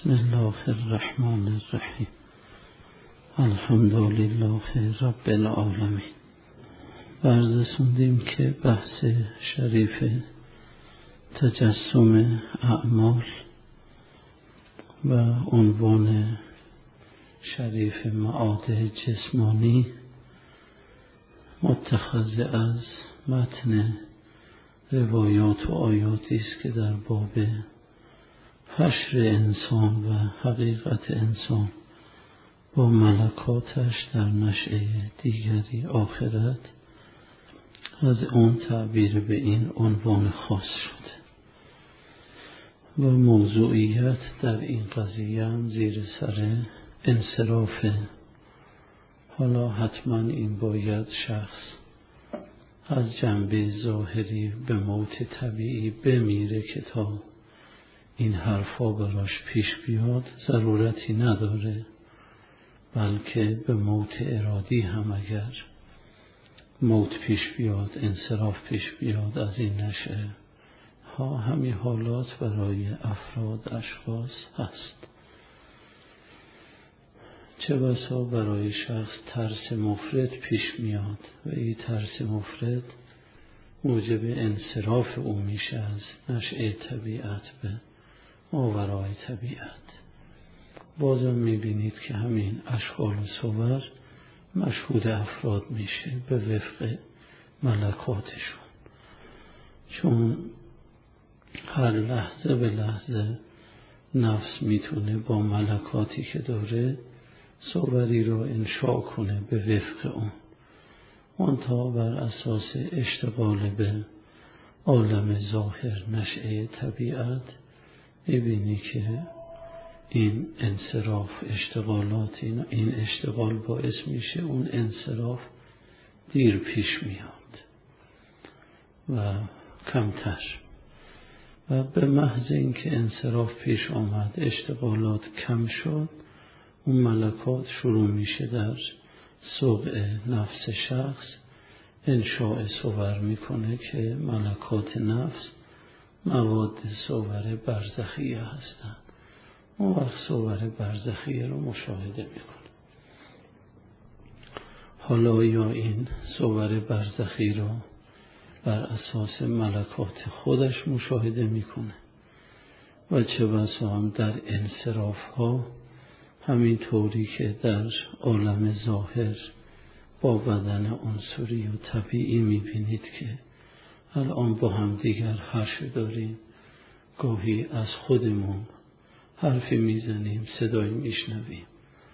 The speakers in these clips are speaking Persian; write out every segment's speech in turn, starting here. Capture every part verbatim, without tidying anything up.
بسم الله الرحمن الرحیم. الحمد لله رب العالمین. بررسوندیم که بحث شریف تجسم اعمال و عنوان شریف معاد جسمانی متخذ از متن روایات و آیاتی است که در باب حشر انسان و حقیقت انسان با ملکاتش در نشأه دیگری آخرت از اون تعبیر به این عنوان خاص شده و موضوعیت در این قضیه هم زیر سر انصرافه. حالا حتما این باید شخص از جنبه ظاهری به موت طبیعی بمیره که تا این حرفا براش پیش بیاد ضرورتی نداره، بلکه به موت ارادی هم اگر موت پیش بیاد، انصراف پیش بیاد از این نشأه ها، همین حالات برای افراد اشخاص هست. چه بسا برای شخص ترس مفرط پیش میاد و این ترس مفرط موجب انصراف او میشه از نشأه طبیعت به ماورای طبیعت. بازم میبینید که همین اشکال و صور مشهود افراد میشه به وفق ملکاتشون، چون هر لحظه به لحظه نفس میتونه با ملکاتی که داره صوری رو انشاء کنه به وفق اون، منتها بر اساس اشتغال به عالم ظاهر نشأه طبیعت میبینی که این انصراف اشتغالات این, این اشتغال باعث میشه اون انصراف دیر پیش میاد و کمتر، و به محض اینکه انصراف پیش آمد، اشتغالات کم شد، اون ملکات شروع میشه در سوق نفس شخص انشاء صور میکنه که ملکات نفس مواد صور برزخیه هستند. اون وقت صور برزخیه رو مشاهده میکنه. حالا یا این صور برزخی رو بر اساس ملکات خودش مشاهده میکنه و چه بسا هم در انصراف ها همین طوری که در عالم ظاهر با بدن عنصری و طبیعی میبینید که الان با هم دیگر حرف داریم، گاهی از خودمون حرفی میزنیم، صدایی میشنویم،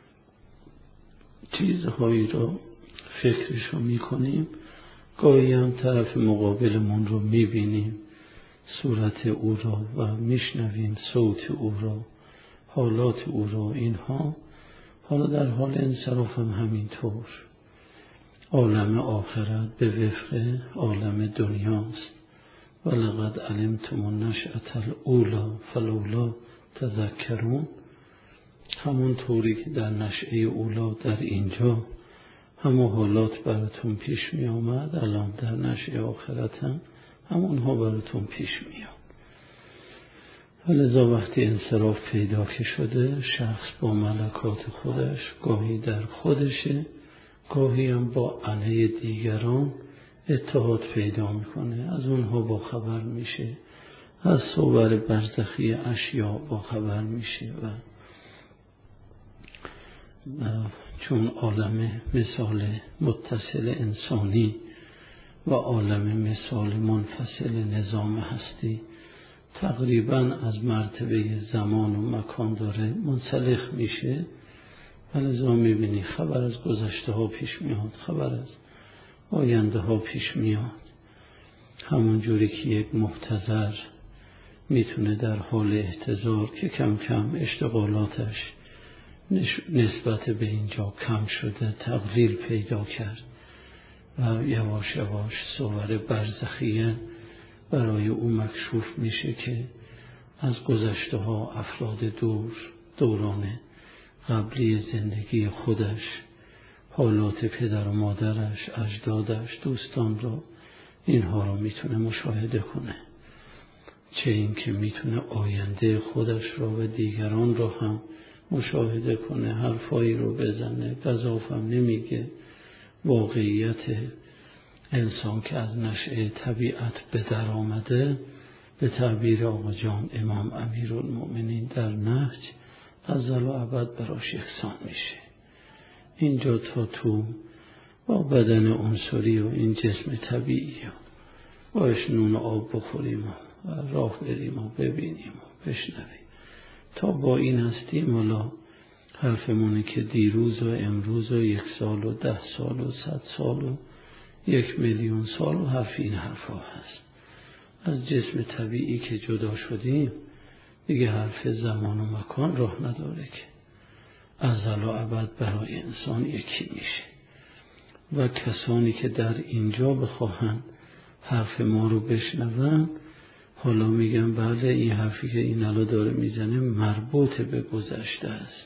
چیزهایی رو فکرشو میکنیم، گاهی هم طرف مقابلمون رو میبینیم، صورت او را و میشنویم صوت او را، حالات او را، اینها. حالا در حال انصراف هم همینطور. عالم آخرت به وفق عالم دنیاست. ولقد علمتم النشأة الاولی فلولا تذکرون. همون طوری که در نشأه اولا در اینجا همون حالات براتون پیش می آمد، الان در نشأه آخرت هم همونها براتون پیش میاد. ولذا وقتی انصراف پیدا که شده، شخص با ملکات خودش گاهی در خودشه، گاهی هم با علیه دیگران اتحاد پیدا میکنه، از اونها با خبر میشه، از صور برزخی اشیاء با خبر میشه و چون عالم مثال متصل انسانی و عالم مثال منفصل نظام هستی تقریبا از مرتبه زمان و مکان داره منسلخ میشه، ولذا میبینی خبر از گذشته ها پیش میاد، خبر از آینده ها پیش میاد. همون جوری که یک محتضر میتونه در حال احتضار که کم کم اشتغالاتش نسبت به اینجا کم شده تقلیل پیدا کرد و یواش یواش صور برزخیه برای او مکشوف میشه که از گذشته ها افراد دور، دوران قبلی زندگی خودش، حالات پدر و مادرش، اجدادش، دوستان را، اینها را میتونه مشاهده کنه. چه این که میتونه آینده خودش را و دیگران را هم مشاهده کنه، حرفایی رو بزنه، گزافم نمیگه. واقعیت انسان که از نشأه طبیعت به در آمده، به تعبیر آقا جان امام امیرالمؤمنین در نهج، ازل و ابد براش یکسان میشه. اینجا تا تو با بدن عنصری و این جسم طبیعی باش نون و آب بخوریم و راه بریم و ببینیم و بشنویم. تا با این هستیم، حالا حرفمونه که دیروز و امروز و یک سال و ده سال و صد سال و یک میلیون سال و حرف این حرفا هست. از جسم طبیعی که جدا شدیم دیگه حرف زمان و مکان راه نداره که ازل و ابد برای انسان یکی میشه. و کسانی که در اینجا بخواهن حرف ما رو بشنون، حالا میگن بله این حرفی که این الان داره میزنه مربوط به گذشته است،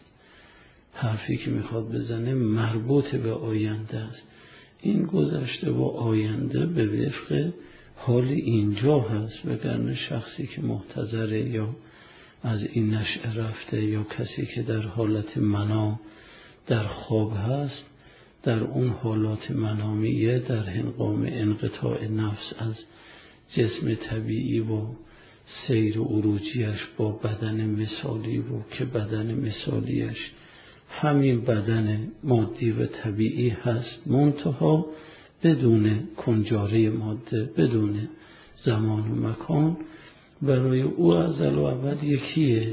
حرفی که میخواد بزنه مربوط به آینده است. این گذشته و آینده به وفق حال اینجا هست، وگرنه شخصی که محتضره یا از این نشأه رفته یا کسی که در حالت منام در خواب هست، در اون حالات منامیه در هنگام انقطاع نفس از جسم طبیعی و سیر و عروجیش با بدن مثالی و که بدن مثالیش همین بدن مادی و طبیعی هست، منتها بدون کنجاره ماده، بدون زمان و مکان، برای او ازل و ابد یکیه.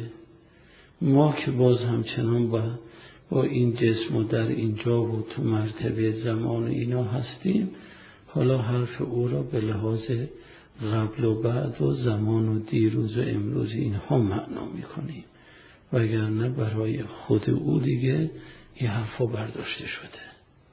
ما که باز همچنان با با این جسم و در اینجا و تو مرتبه زمان اینا هستیم، حالا حرف او را به لحاظ قبل و بعد و زمان و دیروز و امروز اینها معنا میکنیم، وگرنه برای خود او دیگه این حرفا برداشته شده.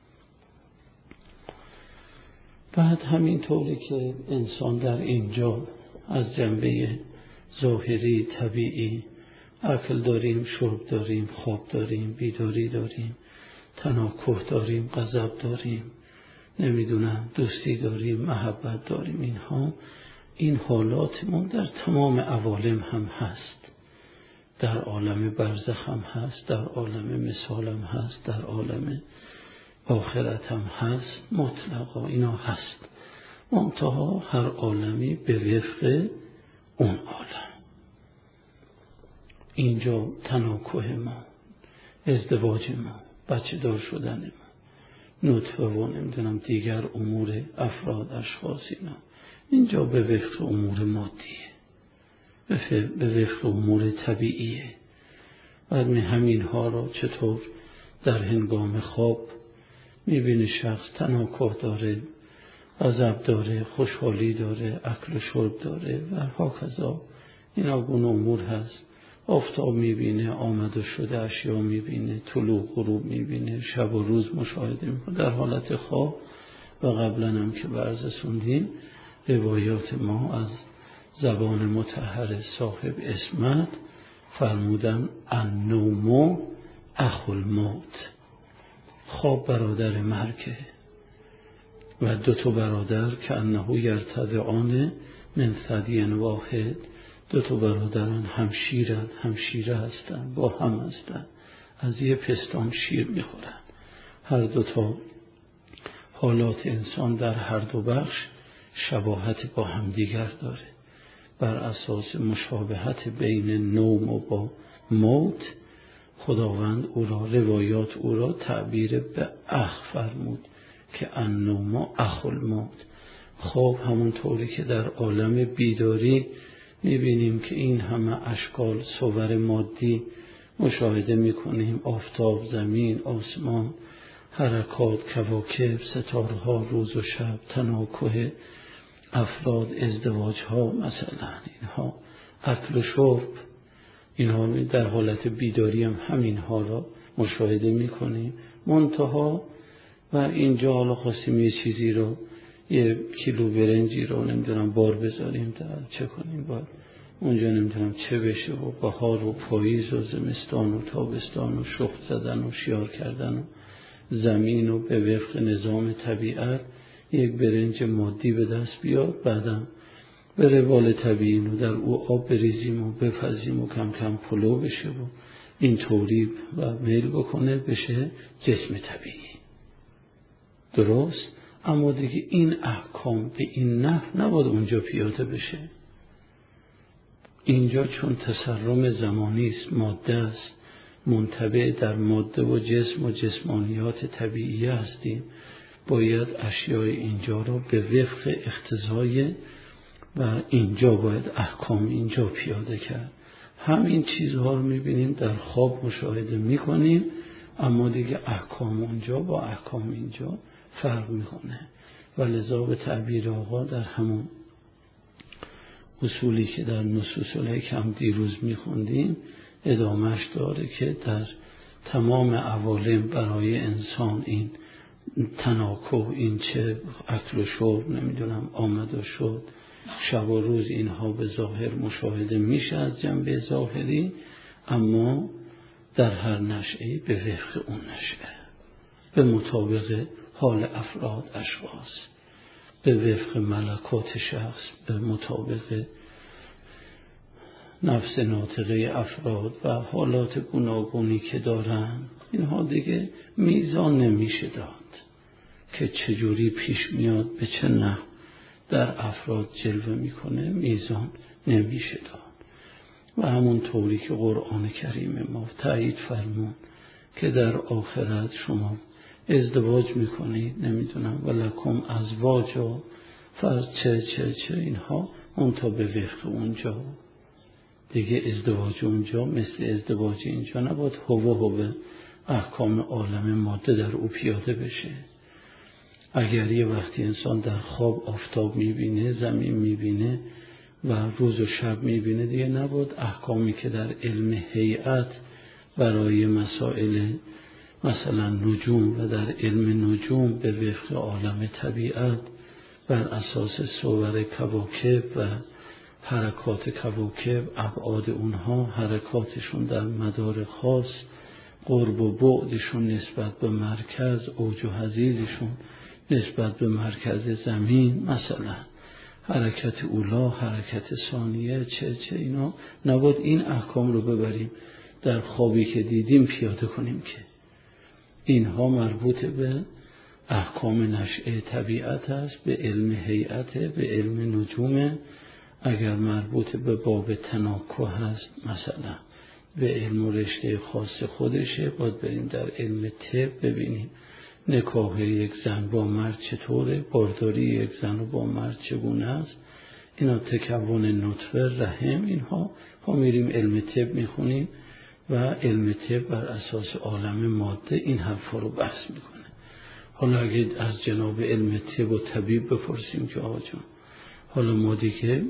بعد همین طوری که انسان در اینجا از جنبه ظاهری طبیعی عقل داریم، شرب داریم، خواب داریم، بیداری داریم، تناکح داریم، غضب داریم، نمیدونم دوستی داریم، محبت داریم، اینها این حالات ما در تمام عوالم هم هست، در عالم برزخ هم هست، در عالم مثال هم هست، در عالم آخرت هم هست، مطلقا اینا هست، منتها هر عالمی به وفق اون عالم. اینجا تناکح ما، ازدواج ما، بچه دار شدن ما، نطفه و نمیدونم دیگر امور افراد اشخاص، اینا اینجا به وفق امور مادیه، به وفق امور طبیعیه. بعد می همین ها را چطور در هنگام خواب میبینی شخص تناکح داره، غضب داره، خوشحالی داره، اکل و شرب داره و هاکذا اینا گونه امور هست. آفتاب میبینه، آمد و شده اشیا میبینه، طلوع غروب میبینه، شب و روز مشاهده میکنه در حالت خواب. و قبلا هم که برز سندیم روایات ما از زبان مطهر صاحب اسمت فرمودن النوم اخو الموت، خواب برادر مرگه و دو تا برادر که انه یرتدعان من ثدی واحد، دو تا برادران همشیرن، همشیره هستن، با هم هستن، از یه پستان شیر میخورن. هر دو تا حالات انسان در هر دو بخش شباهت با هم دیگر داره. بر اساس مشابهت بین نوم و با موت خداوند او را، روایات او را تعبیر به اخ فرمود که النوم اخو الموت. خواب همون طوری که در عالم بیداری میبینیم که این همه اشکال صور مادی مشاهده میکنیم، آفتاب، زمین، آسمان، حرکات، کواکب، ستارها، روز و شب، تناکح افراد، ازدواج ها مثلا، اینها اکل و شرب، اینها در حالت بیداری هم همین ها را مشاهده میکنیم. منتها و اینجا حالا خواستیم یه چیزی رو، یه کیلو برنجی رو نمیدونم بار بذاریم در چه کنیم، باید اونجا نمیدونم چه بشه و بهار و پاییز و زمستان و تابستان و شخت زدن و شیار کردن و زمین و به وفق نظام طبیعت یک برنج مادی به دست بیاد، بعدم به روال طبیعی رو در او آب بریزیم و بپزیم و کم کم پلو بشه و این طوری و میل بکنه بشه جسم طبیعی. درست؟ اما دیگه این احکام به این نحو نباید اونجا پیاده بشه. اینجا چون تسرم زمانی است، ماده است، منطبع در ماده و جسم و جسمانیات طبیعی هستیم، باید اشیای اینجا رو به وفق اقتضای و اینجا باید احکام اینجا پیاده کرد. همین چیزها رو میبینیم در خواب مشاهده میکنیم، اما دیگه احکام اونجا با احکام اینجا فرق میکنه و لذا به تعبیر آقا در همون اصولی که در نصوص الحکم دیروز میخوندیم ادامهش داره که در تمام عوالم برای انسان این تناکح، این چه اکل و شرب نمیدونم آمد و شد شب و روز، اینها به ظاهر مشاهده میشه از جنبه ظاهری، اما در هر نشعه‌ای به وفق اون نشعه، به مطابق حال افراد اشخاص، به وفق ملکات شخص، به مطابق نفس ناطقه افراد و حالات گوناگونی که دارن. اینها دیگه میزان نمیشه داد که چجوری پیش میاد، به چه نحو در افراد جلوه میکنه، میزان نمیشه داد. و همون طوری که قرآن کریم ما تایید فرمون که در آخرت شما ازدواج میکنید، نمیدونم ولکم ازواجا فرض چه چه چه اینها، اون تا به وفق اونجا دیگه. ازدواج اونجا مثل ازدواج اینجا نباید هوه هوه احکام عالم ماده در او پیاده بشه. اگر یه وقتی انسان در خواب آفتاب میبینه، زمین میبینه و روز و شب میبینه، دیگه نباید احکامی که در علم هیئت برای مسائل مثلا نجوم و در علم نجوم به وفق عالم طبیعت بر اساس صور کواکب و حرکات کواکب، ابعاد اونها، حرکاتشون در مدار خاص، قرب و بعدشون نسبت به مرکز، اوج و حضیضشون نسبت به مرکز زمین، مثلا حرکت اولا، حرکت ثانیه، چه چه اینا، نباید این احکام رو ببریم در خوابی که دیدیم پیاده کنیم که اینها مربوط به احکام نشأه طبیعت است، به علم هیئت، به علم نجوم. اگر مربوط به باب تناکح هست، مثلا به علم و رشته خاص خودشه، باید بریم در علم طب ببینیم نکاح یک زن با مرد چطوره، بارداری یک زن با مرد چگونه است، اینا تکون نطفه، رحم، اینها ها میریم علم طب میخونیم و علم طب بر اساس عالم ماده این حرفا رو بحث میکنه. حالا اگه از جناب علم طب و طبیب بپرسیم که آقا جان، حالا ما دیگه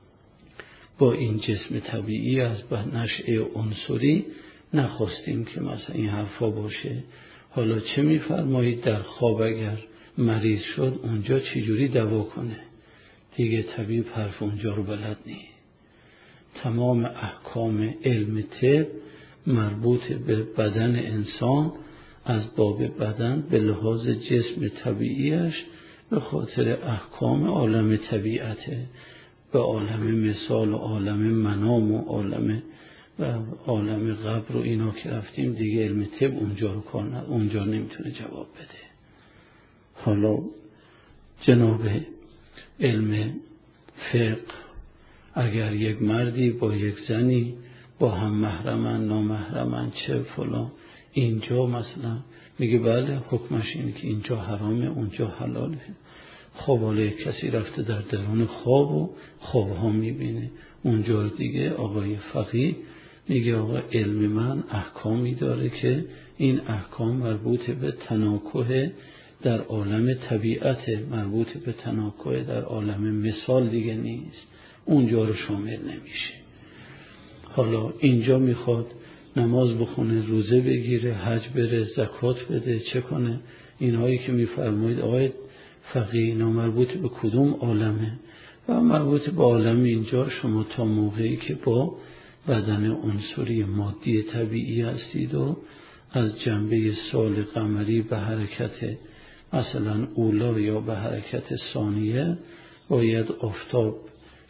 با این جسم طبیعی از نشأه عنصری نخواستیم که مثلا این حرفا باشه، حالا چه میفرمایید در خواب اگر مریض شد اونجا چجوری دوا کنه؟ دیگه طبیب حرف اونجا رو بلد نیست. تمام احکام علم طب مربوط به بدن انسان از باب بدن به لحاظ جسم طبیعیش به خاطر احکام عالم طبیعته، به عالم مثال و عالم منام و عالم و عالم قبر و اینا که رفتیم دیگه علم طب اونجا رو کار نه، اونجا نمیتونه جواب بده. حالا جناب علم فقه، اگر یک مردی با یک زنی با هم محرمن نامحرمن چه فلان، اینجا مثلا میگه بله حکمش اینه که اینجا حرامه اونجا حلاله. خب حالا کسی رفته در درون خواب و خوابها میبینه، اونجا دیگه آقای فقیه میگه آقا علم من احکامی داره که این احکام مربوط به تناکح در عالم طبیعت، مربوط به تناکح در عالم مثال دیگه نیست، اونجا رو شامل نمیشه. حالا اینجا میخواد نماز بخونه، روزه بگیره، حج بره، زکات بده، چه کنه؟ اینهایی که میفرمایید آقای فقیه اینا مربوط به کدوم عالمه؟ و مربوط به عالم اینجا شما تا موقعی که با بدن عنصری مادی طبیعی هستید و از جنبه سال قمری به حرکت مثلا اولا یا به حرکت ثانیه باید آفتاب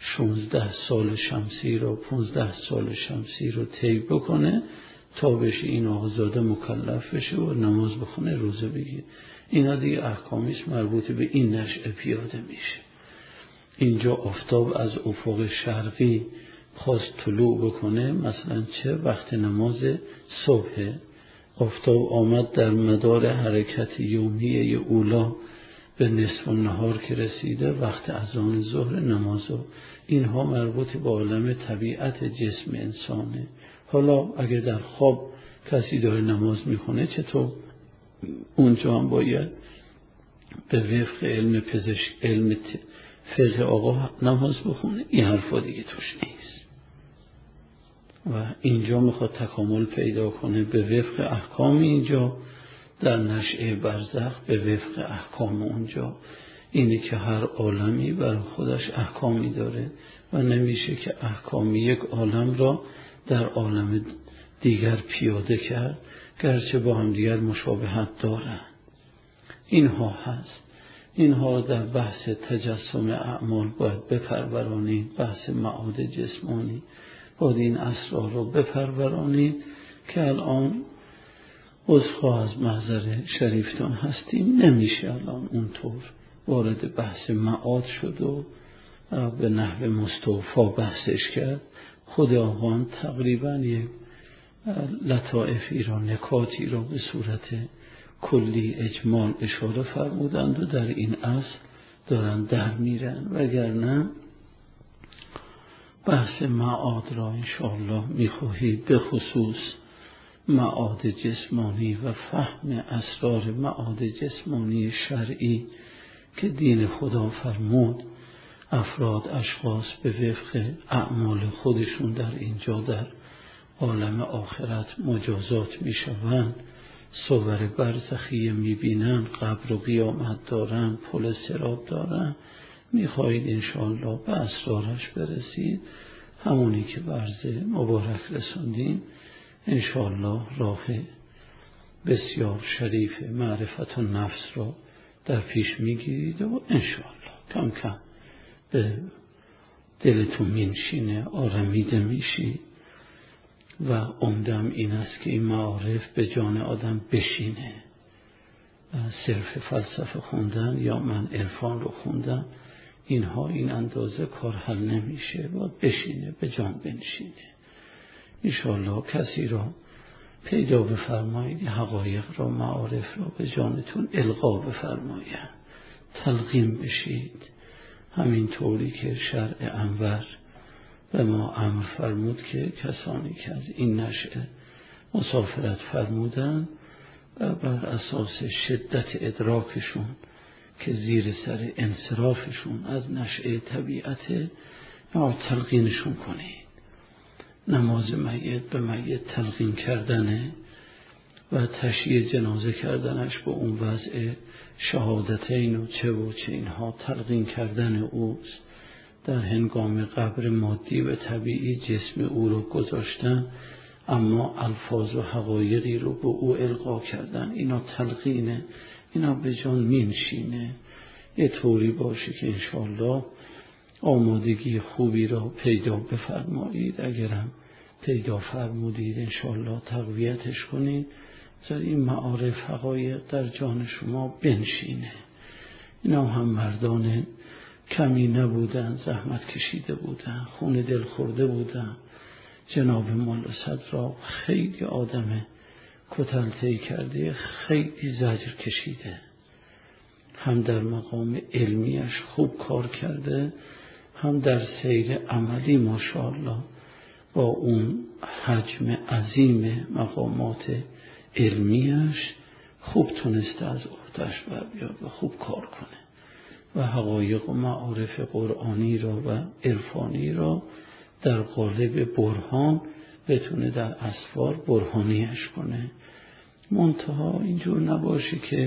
شانزده سال شمسی رو پانزده سال شمسی رو طی بکنه تا بشه این آقازاده مکلف بشه و نماز بخونه روزه بگیره. اینا دیگه احکامیش مربوط به این نشأه پیاده میشه. اینجا آفتاب از افق شرقی خواست طلوع بکنه، مثلا چه وقت نماز صبح آفتاب آمد در مدار حرکت یومیه اولا به نصف النهار که رسیده وقت اذان ظهر نمازو، اینها مربوط به عالم طبیعت جسم انسانه. حالا اگر در خواب کسی داره نماز میخونه چطور؟ اونجا هم باید به وفق علم پزشک علم فقه آقا نماز بخونه. این حرفا دیگه توش نیست و اینجا میخواد تکامل پیدا کنه به وفق احکام اینجا در نشأه برزخ، به وفق احکام اونجا. اینه که هر عالمی برای خودش احکامی داره و نمیشه که احکام یک عالم را در عالم دیگر پیاده کرد، گرچه با هم دیگر مشابهت دارن. اینها هست. اینها در بحث تجسم اعمال باید بپرورانید، بحث معاد جسمانی باید این اسرار رو بپرورانید که الان عذرخواه از محضر شریفتان هستیم، نمیشه الان اونطور وارد بحث معاد شد و به نحو مستوفا بحثش کرد. خود آقان تقریبا یک لطائفی را نکاتی را به صورت کلی اجمال اشاره فرمودند و در این اصل دارن در میرن، وگرنه بحث معاد را انشاءالله میخواهید به خصوص معاد جسمانی و فهم اسرار معاد جسمانی شرعی که دین خدا فرمود افراد اشخاص به وفق اعمال خودشون در اینجا در عالم آخرت مجازات میشوند، صور برزخی میبینن، قبر و قیامت دارن، پل صراط دارن. میخواهید انشاءالله به اسرارش برسید، همونی که برز مبارک رسوندین انشاءالله راه بسیار شریف معرفت و نفس را در پیش میگیرید و انشاءالله کم کم به دلتون مینشینه، آرمیده میشید و عمدم این است که این معارف به جان آدم بشینه. صرف فلسفه خوندن یا من عرفان رو خوندم اینها این اندازه کار حل نمیشه، باید بشینه، به جان بنشینه. انشاءالله کسی را پیدا بفرمایید، حقایق را معارف را به جانتون القا بفرمایید، تلقین بشید، همین طوری که شرع انور به ما امر فرمود که کسانی که از این نشأه مسافرت فرمودن و بر اساس شدت ادراکشون که زیر سر انصرافشون از نشأه طبیعت یا تلقینشون کنید. نماز میت به میت تلقین کردنه و تشییع جنازه کردنش به اون وضع شهادتین و چه و چه اینها تلقین کردن اوست. در هنگام قبر مادی و طبیعی جسم او رو گذاشتن اما الفاظ و حقایقی رو به او القا کردن، اینا تلقینه، اینا به جان مینشینه. یه طوری باشه که انشاءالله آمادگی خوبی را پیدا بفرمایید، اگرم پیدا فرمودید انشاءالله تقویتش کنید تا این معارف حقایق در جان شما بنشینه. اینا هم مردان کمی نبودن، زحمت کشیده بودن، خون دل خورده بودن. جناب مولا صدرا خیلی آدم کتلطی کرده، خیلی زجر کشیده، هم در مقام علمیش خوب کار کرده، هم در سیر عملی ماشاءالله با اون حجم عظیم مقامات علمیش خوب تونسته از عهده‌اش بر بیاد و خوب کار کنه و حقایق و معارف قرآنی را و عرفانی را در قالب برهان بتونه در اسفار برهانیش کنه. منتها اینجور نباشه که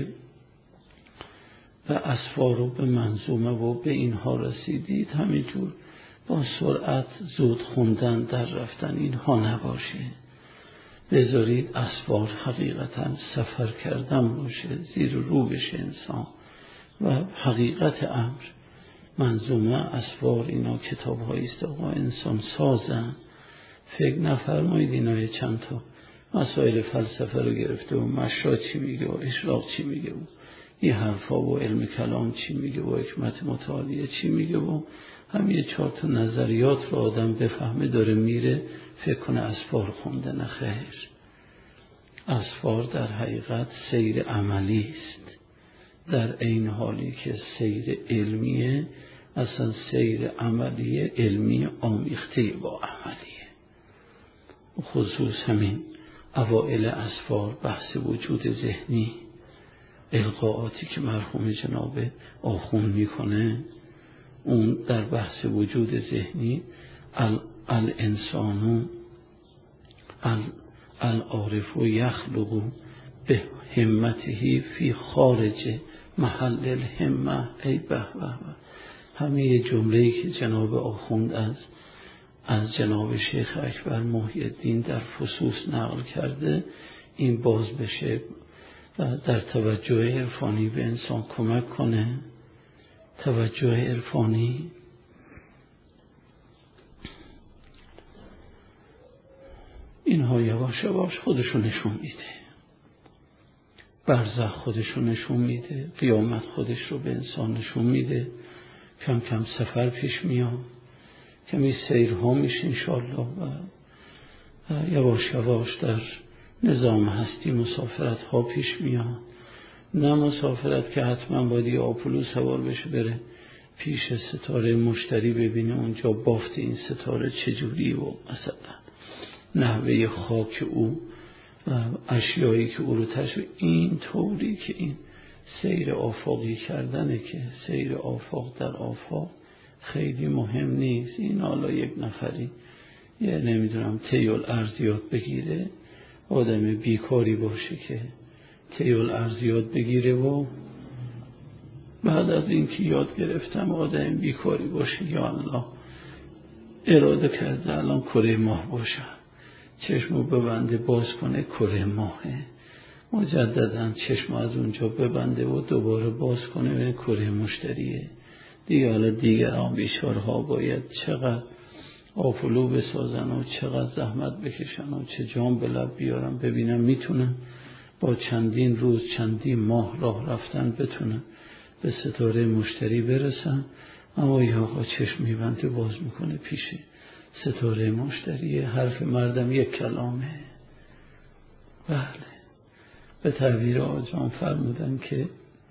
به اسفار و به منظومه و به اینها رسیدید همینجور با سرعت زود خوندن در رفتن، اینها نباشه. بذارید اسفار حقیقتا سفر کردن باشه، زیر رو بشه انسان و حقیقت امر منظومه اسفار اینا کتاب هایی است آقا انسان سازن. فکر نفرمایید اینا چند تا مسائل فلسفه رو گرفته و مشا چی میگه و اشراق چی میگه و این حرفا و علم کلام چی میگه و حکمت متعالیه چی میگه و هم یه چهار تا نظریات رو آدم بفهمه داره میره فکر کنه اسفار خونده. نه خیر، اسفار در حقیقت سیر عملی است، در این حالی که سیر علمیه اصلا سیر عملی علمی آمیخته با عملیه. خصوص همین اوائل اسفار بحث وجود ذهنی، القاءاتی که مرحوم جناب آخوند میکنه، اون در بحث وجود ذهنی الانسانو العارف و یخلقو به همته فی خارج محل الهمه. ای به به، همه جمله‌ای که جناب آخوند از از جناب شیخ اکبر محی الدین در فصوص نقل کرده، این باز بشه در توجه عرفانی به انسان کمک کنه. توجه عرفانی اینها یواش یواش خودشو نشون میده، برزخ خودشو نشون میده، قیامت خودش رو به انسان نشون میده. کم کم سفر پیش میاد، کمی سیرها میشه انشاءالله و یواش یواش در نظام هستی مسافرت ها پیش میاد. نه مسافرت که حتما باید یه آپولو سوار بشه بره پیش ستاره مشتری ببینه اونجا بافت این ستاره چجوری و مثلا نحوه خاک او اشیایی که او رو تشبه این طوری که این سیر آفاقی کردنه که سیر آفاق در آفاق خیلی مهم نیست. این حالا یک نفری یه نمیدونم تیول ارزیات بگیره، آدم بیکاری باشه که تیول ارزیات بگیره و بعد از اینکه یاد گرفتم آدم بیکاری باشه، یا الله اراده کرده الان کره ماه باشه، چشمو ببنده باز کنه کره ماهه، مجددا چشم از اونجا ببنده و دوباره باز کنه به کره مشتریه. دیگه حالا دیگران بیچارها باید چقدر آفولو بسازن و چقدر زحمت بکشن و چه جام به لب بیارن ببینم میتونن با چندین روز چندین ماه راه رفتن بتونن به ستاره مشتری برسن. اما یه آقا چشم میبنده باز میکنه پیش ستاره مشتری. حرف مردم یک کلامه. بله، به تعبیر آجام فرمودن که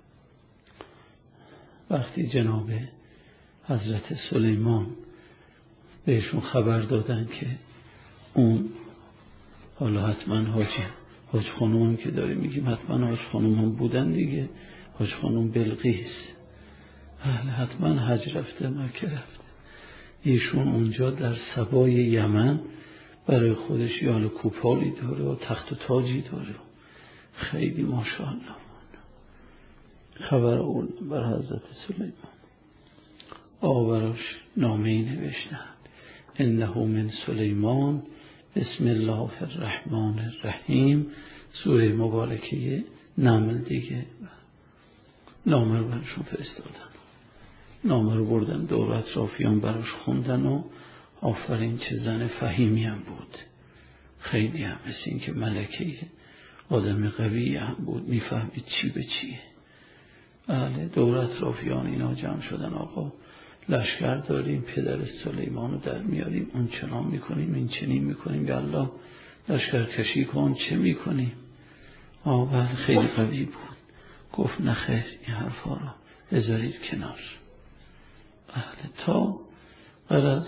وقتی جناب حضرت سلیمان بهشون خبر دادن که اون حالا حتما حاجی حاج خانوم که داره میگیم حتما حاج خانوم هم بودن دیگه، حاج خانوم بلقیس اهل حتما حج رفته مکه رفته، ایشون اونجا در سبای یمن برای خودش یال کوپالی داره و تخت و تاجی داره، خیلی ماشاءالله. خبر اون بر حضرت سلیمان آوراش نامه‌ای نوشتن انه من سلیمان بسم الله الرحمن الرحیم، سوره مبارکه نمل دیگه. نامه رو برشون فرستادن، نامه رو بردن دور اطرافیان براش خوندن و آفرین چه زن فهیمی هم بود، خیلی هم مثل این که ملکه آدم قوی هم بود، میفهمید چی به چیه. بله، دور اطرافیان اینا جمع شدن، آقا لشکر داریم، پدر سلیمان رو در میاریم، اون چنان میکنیم این چنین میکنیم، یا الله لشکر کشی کن چه میکنیم. آه بله، خیلی قوی بود. گفت نخیر این حرفا رو بذارید کنار. بله، تا غرض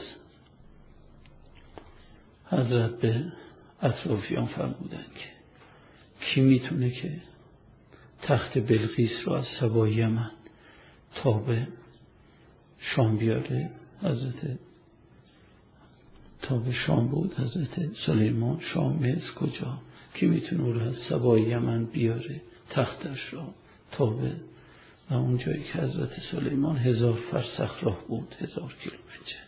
حضرت به اطرافیان فرمودن که کی میتونه که تخت بلقیس رو از سبای یمن تا به شام بیاره. حضرت تا به شام بود حضرت سلیمان، شام مصر کجا، کی میتونه رو از سبای یمن بیاره تختش رو تا به و اون جایی که حضرت سلیمان هزار فرسخ راه بود، هزار کیلومتر.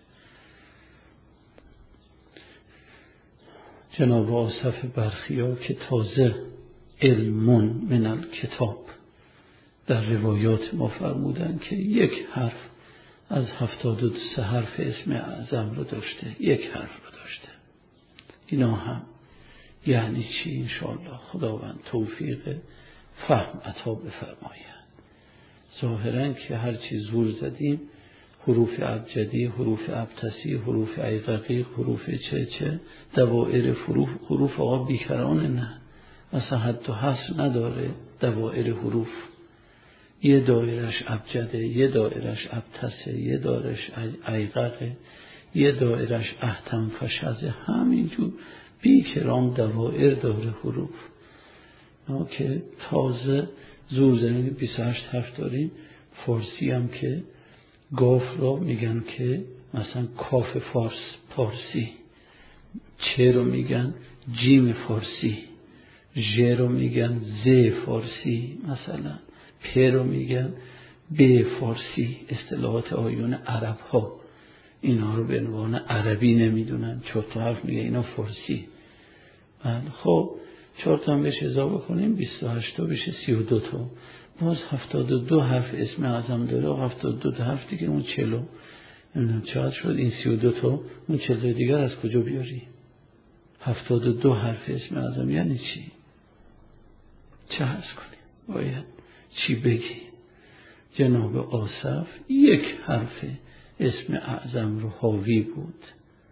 جناب آصف برخیا که تازه علمون من الکتاب در روایات ما فرمودن که یک حرف از هفتاد و سه حرف اسم اعظم رو داشته، یک حرف رو داشته. اینا هم یعنی چی؟ انشاءالله خداوند توفیق فهم عطا بفرماید. ظاهرا که هر چی زور زدیم، حروف ابجدی، حروف ابتسی، حروف ایققی، حروف چه چه، دوائر حروف، حروف آقا بیکرانه، نه اصلا حد و حصر نداره. دوائر حروف یه دایرش ابجده، یه دایرش ابتسه، یه دایرش ایققه، یه دایرش احتم فشزه، همینجور بیکران دوائر داره حروف. ما که تازه زور زنید بیست و هشت حرف داریم. فارسی هم که گاف را میگن که مثلا کاف فارس پارسی، چه رو میگن جیم فارسی، ژ رو میگن ز فارسی، مثلا پ رو میگن ب فارسی. اصطلاحات آیون عرب ها اینا رو به عنوان عربی نمیدونن، چهار تا حرف میگه اینا فارسی. خب چهار تا هم بهش اضافه کنیم بیست و هشت تا بشه سی و دو تا، باز هفتاد و دو حرف اسم اعظم داره و هفتاد و دو تا حرف دیگه، اون چلو نمیدونم چقدر شد. این سی و دو تا اون چلو دیگر از کجا بیاری؟ هفتاد و دو حرف اسم اعظم یعنی چی؟ چه حرف کنیم؟ باید چی بگی؟ جناب آصف یک حرف اسم اعظم رو حاوی بود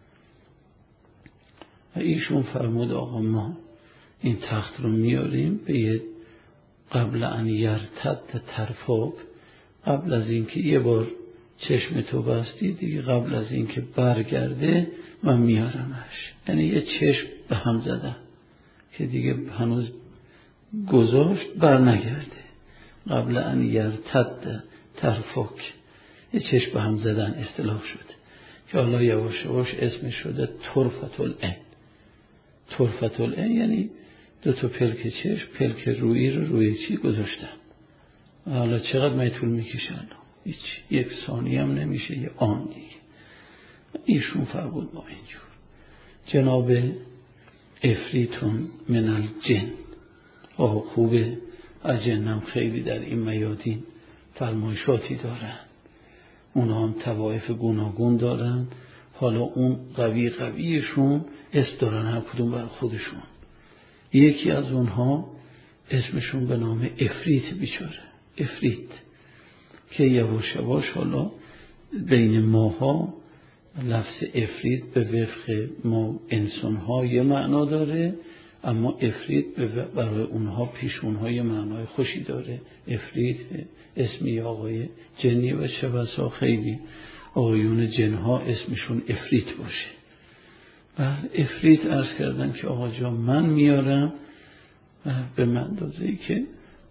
و ایشون فرمود آقا ما این تخت رو میاریم به یه قبل ان یرتد طرفک، قبل از اینکه یه بار چشم تو بستی دیگه، قبل از اینکه برگرده من میارمش. یعنی یه چشم به هم زدن که دیگه هنوز گذاشت بر نگرده. قبل ان یرتد طرفک یه چشم به هم زدن اصطلاح شده که حالا یواش یواش اسمش شده طرفة العین. طرفة العین یعنی دو تا پلک چشم، پلک رویی رو روی چی گذاشتن. حالا چقدر می طول میکشن؟ هیچ، یک ثانیه هم نمیشه، یه آن دیگه. ایشون فرمود ما اینجور جناب افریتون من الجن، آقا خوبه، اجنم خیلی در این میادین فرمایشاتی دارن، اونا هم طوایف گوناگون دارن. حالا اون قوی قویشون اسم دارن هر کدوم بر خودشون. یکی از اونها اسمشون به نام افریت بیچاره، افریت که یواش یواش حالا بین ماها لفظ افریت به وفق ما انسان ها یه معنا داره، اما افریت برای اونها پیش اونها یه معنای خوشی داره. افریت اسمی آقای جنی و چه بسا خیلی آقایون جنها اسمشون افریت باشه. بعد افریت عرض کردن که آقا جان من میارم به اندازه‌ای که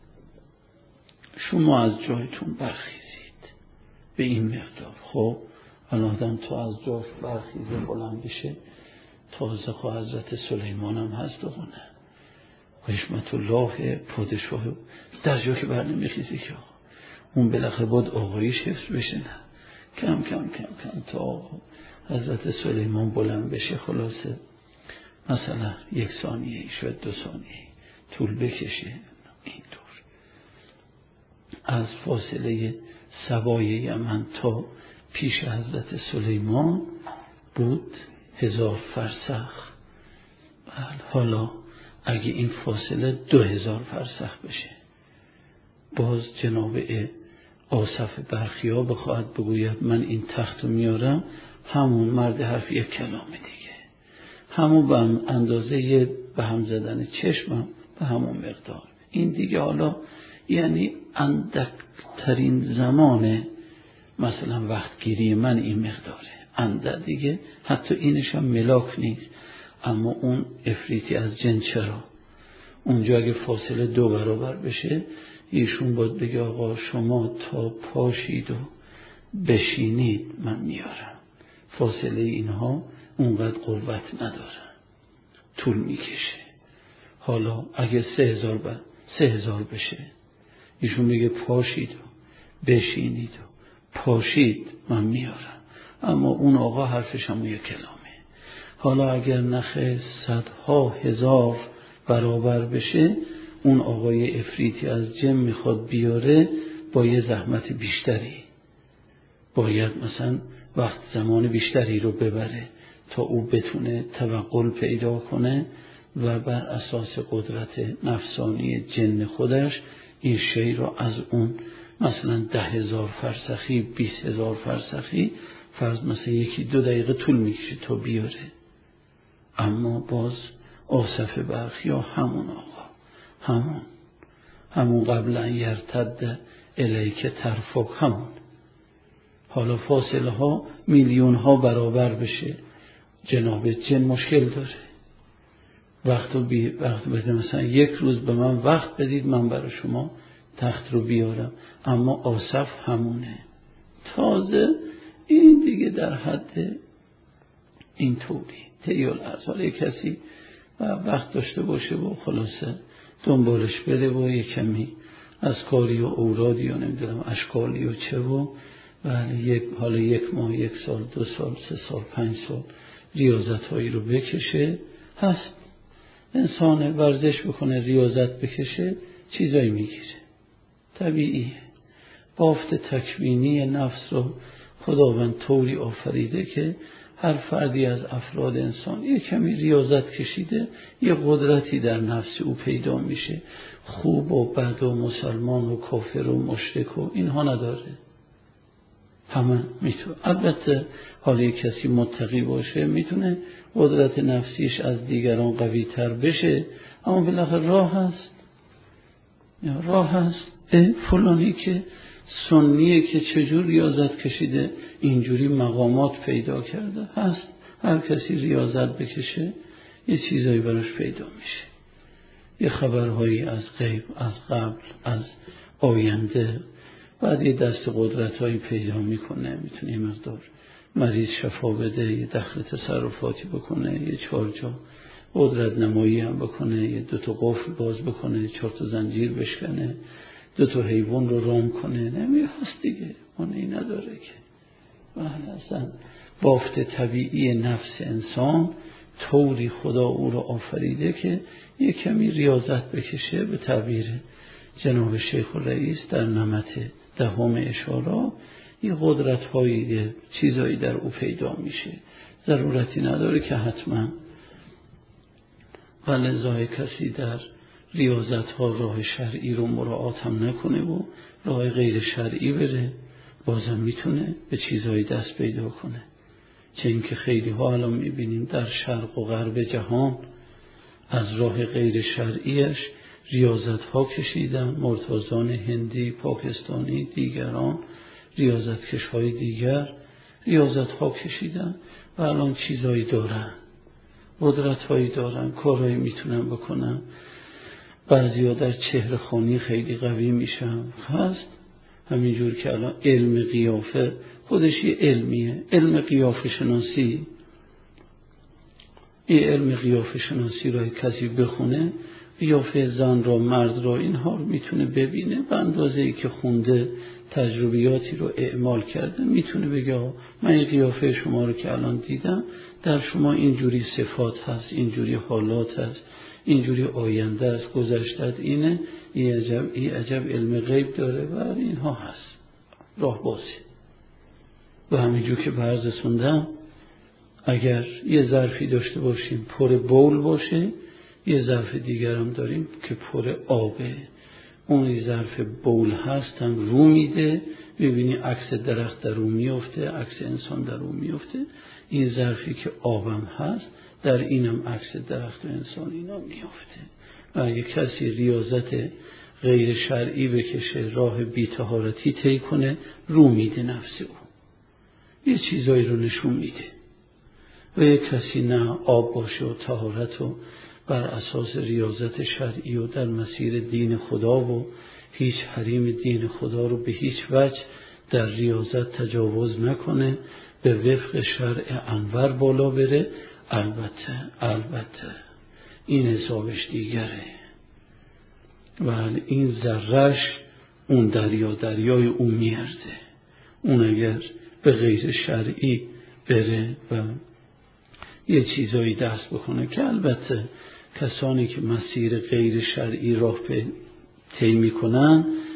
شما از جایتون برخیزید به این مقدار. خب الان آدم تا از جاش برخیزه بلند بشه، تازه خو حضرت سلیمان هم هست و نه حشمت الله پادشاه در جا که بر نمیخیزه که اون بالاخره باید آقایش حفظ بشه، نه کم کم کم کم تا آقا حضرت سلیمان بلند بشه. خلاصه مثلا یک ثانیه شاید دو ثانیه طول بکشه. اینطور از فاصله سوای یمن تا پیش حضرت سلیمان بود هزار فرسخ. حالا اگه این فاصله دو هزار فرسخ بشه، باز جناب آصف برخیا بخواهد بگوید من این تخت رو میارم، همون مرد حرف یک کلام دیگه، همون به اندازه به هم زدن چشمم به همون مقدار. این دیگه حالا یعنی اندکترین زمان مثلا وقتگیری من این مقداره، اندک دیگه، حتی اینش هم ملاک نیست. اما اون افریتی از جن چرا؟ اونجا اگه فاصله دو برابر بشه ایشون باید بگه آقا شما تا پاشید و بشینید من میارم. فاصله اینها اونقدر قوت ندارن، طول میکشه. حالا اگه سه هزار بر سه هزار بشه ایشون میگه پاشید و بشینید و پاشید من میارم، اما اون آقا حرفش هم یک کلامه. حالا اگر نخه صدها هزار برابر بشه اون آقای افریتی از جن میخواد بیاره با یه زحمت بیشتری، باید مثلا وقت زمان بیشتری رو ببره تا او بتونه توقل پیدا کنه و بر اساس قدرت نفسانی جن خودش این شی رو از اون مثلا ده هزار فرسخی بیست هزار فرسخی فرض مثلا یکی دو دقیقه طول میکشه تا بیاره. اما باز آصف برخی ها همون آقا همون همون قبل ان یرتد الیک طرفک همون. حالا فاصله ها میلیون ها برابر بشه، جناب جن مشکل داره. وقت رو بی وقت بده، مثلا یک روز به من وقت بدید من برای شما تخت رو بیارم، اما آصف همونه. تازه این دیگه در حد این طوری تیال ارزال کسی و وقت داشته باشه و خلاصه دنبالش بده و یک کمی از کاری و اورادی یا نمیدونم اشکالی و چه و بله یک حالا یک ماه یک سال دو سال سه سال پنج سال ریاضت هایی رو بکشه. هست انسان ورزش بکنه ریاضت بکشه چیزایی میگیره، طبیعیه. بافت تکوینی نفس رو خداوند طوری آفریده که هر فردی از افراد انسان یک کمی ریاضت کشیده یه قدرتی در نفس او پیدا میشه. خوب و بد و مسلمان و کافر و مشرک و اینها نداره، همه میتونه. البته حالا یک کسی متقی باشه میتونه قدرت نفسیش از دیگران قوی تر بشه، اما بالاخره راه هست راه هست فلانی که سنیه که چجور ریاضت کشیده اینجوری مقامات پیدا کرده. هست هر کسی ریاضت بکشه یه چیزایی براش پیدا میشه، یه خبرهایی از غیب، از قبل، از آینده. بعد یه دست قدرتهایی پیدا میکنه، میتونه یه مقدار مریض شفا بده، یه دخل تصرفاتی بکنه، یه چهار جا قدرت نمایی هم بکنه، یه دوتا قفل باز بکنه، چهار تا زنجیر بشکنه، دو تا حیوان رو رام کنه. نمی هست دیگه، مانعی نداره که. و اصلا بافت طبیعی نفس انسان طوری خدا او رو آفریده که یک کمی ریاضت بکشه. به تعبیر جناب شیخ الرئیس در نمط دهم اشاره یه قدرت هایی چیزایی در او پیدا میشه. ضرورتی نداره که حتما ولذای کسی در ریاضت ها راه شرعی رو مراعات هم نکنه و راه غیر شرعی بره، بازم میتونه به چیزهای دست پیدا کنه. چه اینکه خیلی ها الان میبینیم در شرق و غرب جهان از راه غیر شرعیش ریاضت ها کشیدن، مرتازان هندی، پاکستانی، دیگران ریاضت کش های دیگر ریاضت ها کشیدن و الان چیزایی دارن، قدرت هایی دارن، کارهایی میتونن بکنن. بعضی ها در چهره خوانی خیلی قوی میشن. هست همینجور که الان علم قیافه خودش یه علمیه، علم قیافه شناسی. این علم قیافه شناسی رو کسی بخونه قیافه زن را، مرد را، اینها رو میتونه ببینه، به اندازه ای که خونده تجربیاتی رو اعمال کرده میتونه بگه من این قیافه شما رو که الان دیدم در شما اینجوری صفات هست، اینجوری حالات هست، اینجوری آینده است، گذشته اینه. این عجب این عجب علم غیب داره و اینها هست، راه بازی. و همینجور که برز سندم اگر یه ظرفی داشته باشیم پر بول باشه، یه ظرف دیگر هم داریم که پر آبه. اون ظرف بول هست هم رو میده، ببینی عکس درخت در رو میفته، عکس انسان در رو میفته. این ظرفی که آبم هست در اینم عکس درخت و انسان اینا میفته. و اگه کسی ریاضت غیر شرعی بکشه، راه بی‌طهارتی طی کنه، رو میده نفس او، یه چیزایی رو نشون میده. و یک کسی نه آب باشه و طهارت و بر اساس ریاضت شرعی و در مسیر دین خدا و هیچ حریم دین خدا رو به هیچ وجه در ریاضت تجاوز نکنه، به وفق شرع انور بالا بره. البته البته این حسابش دیگره و این ذرهش اون دریا دریای اون میارده. اون اگر به غیر شرعی بره و یه چیزایی دست بکنه، که البته کسانی که مسیر غیر شرعی راه طی میکنن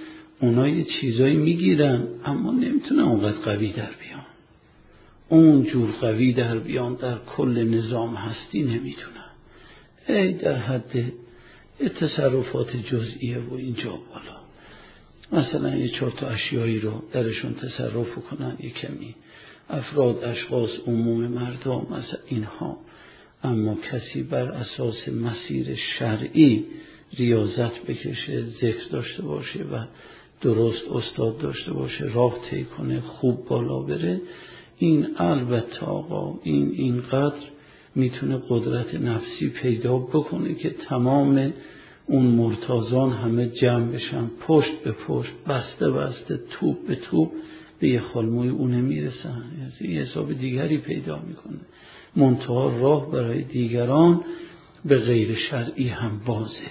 اونا یه چیزایی میگیرن اما نمیتونن اونقدر قوی در بیان، اون جور قوی در بیان در کل نظام هستی نمیتونن. ای در حد یه تصرفات جزئیه و اینجا بالا، مثلا یه چهار تا اشیایی رو درشون تصرف کنن، یه کمی افراد، اشخاص، عموم مردم، مثلا اینها. اما کسی بر اساس مسیر شرعی ریاضت بکشه، ذکر داشته باشه و درست استاد داشته باشه، راه طی کنه، خوب بالا بره، این البته آقا این اینقدر میتونه قدرت نفسی پیدا بکنه که تمام اون مرتازان همه جمع بشن، پشت به پشت، بسته بسته، توپ به توپ به یه خالموی اونه میرسن. یه حساب دیگری پیدا میکنه. منتها راه برای دیگران به غیر شرعی هم بازه،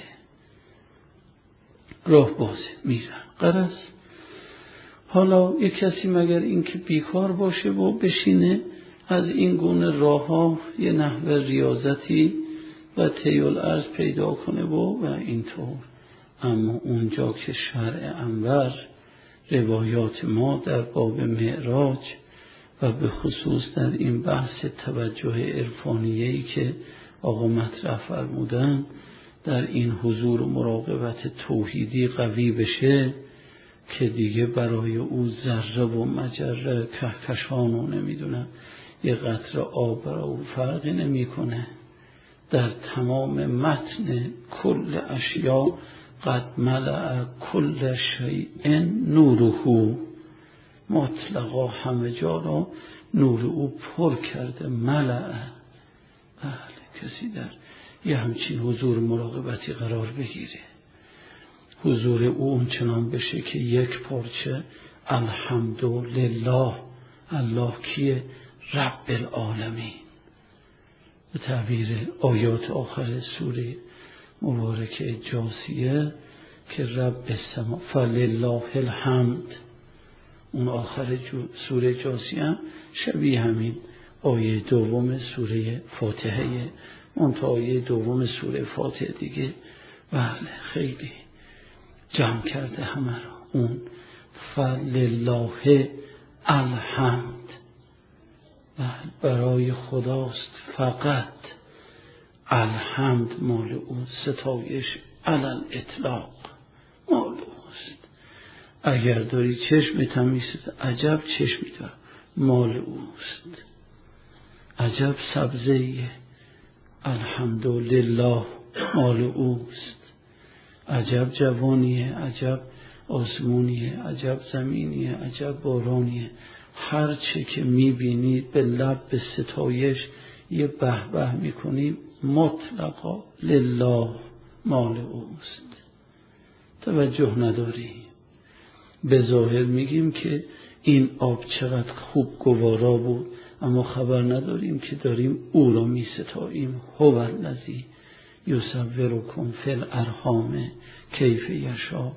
راه بازه، میرن غرض. حالا یک کسی مگر اینکه بیکار باشه و بشینه از این گونه راه ها یه نحو ریاضتی و طیل ارز پیدا کنه و و اینطور. اما اونجا که شرع انور، روایات ما در باب معراج و به خصوص در این بحث توجه عرفانیه‌ای که آقا مطرح فرمودن، در این حضور و مراقبت توحیدی قوی بشه که دیگه برای او ذره و مجره کهکشان و نمیدونم یه قطره آب برای او فرقی نمی کنه. در تمام متن کل اشیا قد ملأ کل شیء نوره، مطلقا همه جا را نور او پر کرده. ملأ، بله، کسی در یه همچین حضور مراقبتی قرار بگیره، حضور او اونچنان بشه که یک پارچه الحمدلله، الله کیه؟ رب العالمین. به تعبیر آیات آخر سوره مبارکه جاثیه که رب السما فلله الحمد، اون آخر سوره جاثیه هم شبیه همین آیه دوم سوره فاتحه، منتها آیه دوم سوره فاتحه دیگه بله خیلی جمع کرده همه را. اون فلله الحمد، برای خداست فقط، الحمد مال او، ستایش علل اطلاق مال اوست. اگر داری چشم تمیزت، عجب چشمی دار، مال اوست. عجب سبزه‌ایه، الحمدلله مال اوست. عجب جوانیه، عجب آسمونیه، عجب زمینیه، عجب بارانیه. هر چه که میبینید به لب به ستایش یه به به میکنیم، مطلقا لله مال اوست. توجه نداری، به ظاهر میگیم که این آب چقدر خوب گوارا بود، اما خبر نداریم که داریم او را میستاییم. هو الذی یصورکم فی الارحام کیف یشاء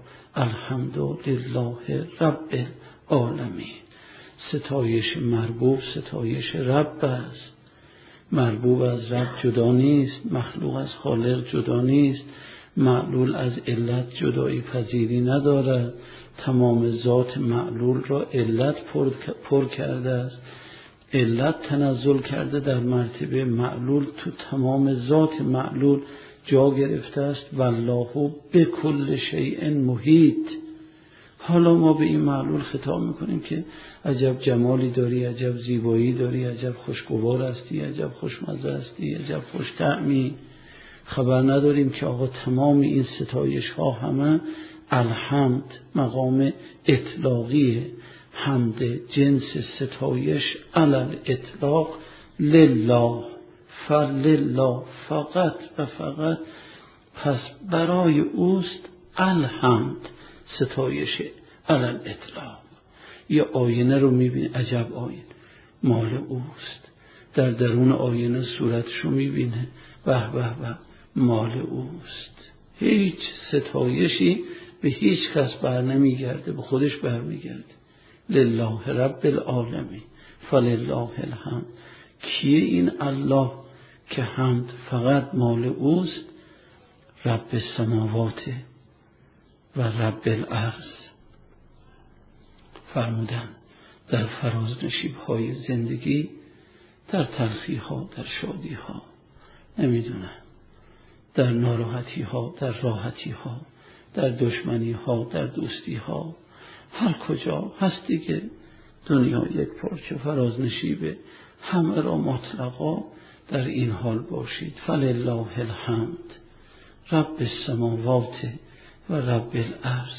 الحمدلله رب العالمین. ستایش مربوب ستایش رب است. مربوب از رب جدا نیست، مخلوق از خالق جدا نیست، معلول از علت جدایی پذیری ندارد. تمام ذات معلول را علت پر, پر کرده است. علت تنزل کرده در مرتبه معلول، تو تمام ذات معلول جا گرفته است. والله به کل شیء محیط. حالا ما به این معلول خطاب میکنیم که عجب جمالی داری، عجب زیبایی داری، عجب خوشگوار هستی، عجب خوشمزه هستی، عجب خوش طعمی. خبر نداریم که آقا تمام این ستایش ها همه الحمد مقام اطلاقیه. حمد جنس ستایش علل اطلاق لله، فلله فقط و فقط. پس برای اوست الحمد، ستایش علل اطلاق. یه آینه رو میبینی، عجب آینه مال اوست. در درون آینه صورتش رو میبینه، به به به مال اوست. هیچ ستایشی به هیچ کس بر نمیگرده، به خودش بر میگرده. لله رب العالمین فلله الحمد. کیه این الله که حمد فقط مال اوست؟ رب السماوات و رب الارض. فرمودن در فراز نشیب های زندگی، در تلخی ها، در شادی ها، نمیدونم، در ناراحتی ها، در راحتی ها، در دشمنی ها، در دوستی ها، هر کجا هست دیگه دنیا یک پارچه فراز نشیبه، همه را مطلقا در این حال باشید. فلله الحمد رب السماوات و رب الارض.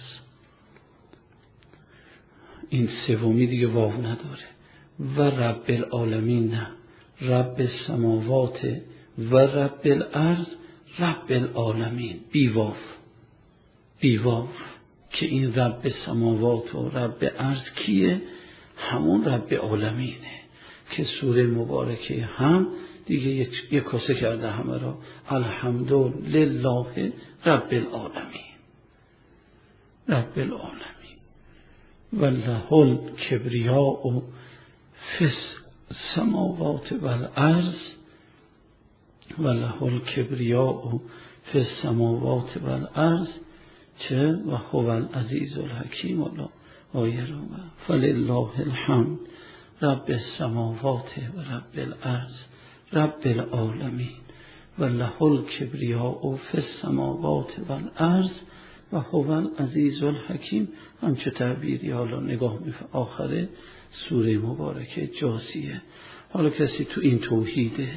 این سومی دیگه واو نداره. و رب العالمین نه، رب السماوات و رب الارض رب العالمین بی واو، بی واو، که این رب سماوات و رب ارض کیه؟ همون رب عالمینه که سوره مبارکه هم دیگه یک کاسه کرده همه را. الحمدلله رب العالمین، رب العالمین. و له الکبریاء فی السماوات و الارض و له الکبریاء فی السماوات و الارض چه و هو العزیز الحکیم. الله آیه رو فلله الحمد رب السماوات و رب الارض رب العالمین و له الکبریاء فی السماوات و الارض و هو العزیز الحکیم. همچه تعبیری حالا نگاه میفرد آخره سوره مبارکه جاثیه. حالا کسی تو این توحیده،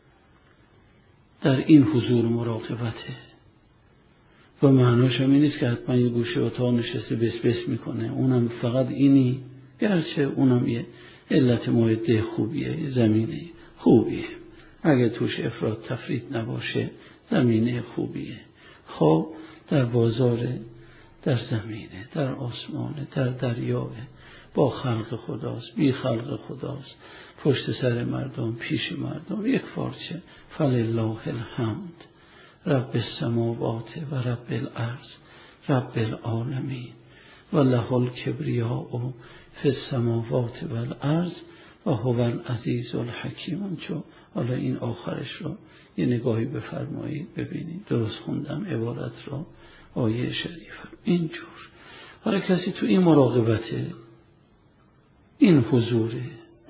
در این حضور مراقبته و معناش هم این نیست که حتما یه گوشه اتاق نشسته بس بس میکنه، اونم فقط اینی، گرچه اونم یه علت مایده خوبیه، یه زمینه خوبیه، اگه توش افراد تفرید نباشه زمینه خوبیه. خب در بازار، در زمینه، در آسمانه، در دریاه، با خلق خداست، بی خلق خداست، پشت سر مردم، پیش مردم، یک پارچه. فلله الحمد رب السماوات و رب الارض رب العالمین و له الکبریاء فی السماوات و الارض و هو العزیز الحکیم. چون حالا این آخرش رو یه نگاهی بفرمایید ببینید، درست خوندم عبارت را، آیه شریفه اینجور. حالا کسی تو این مراقبته، این حضوره،